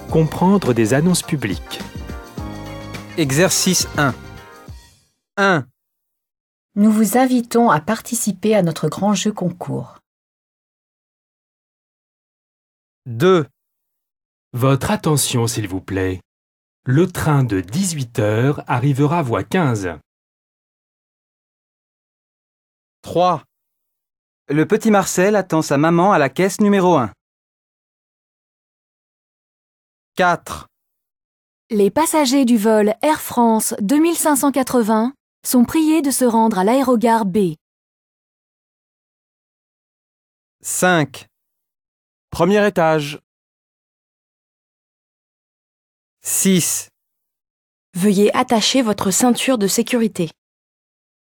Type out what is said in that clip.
Comprendre des annonces publiques. Exercice 1. 1. Nous vous invitons à participer à notre grand jeu concours. 2. Votre attention s'il vous plaît. Le train de 18h arrivera voie 15. 3. Le petit Marcel attend sa maman à la caisse numéro 1. 4. Les passagers du vol Air France 2580 sont priés de se rendre à l'aérogare B. 5. Premier étage. 6. Veuillez attacher votre ceinture de sécurité.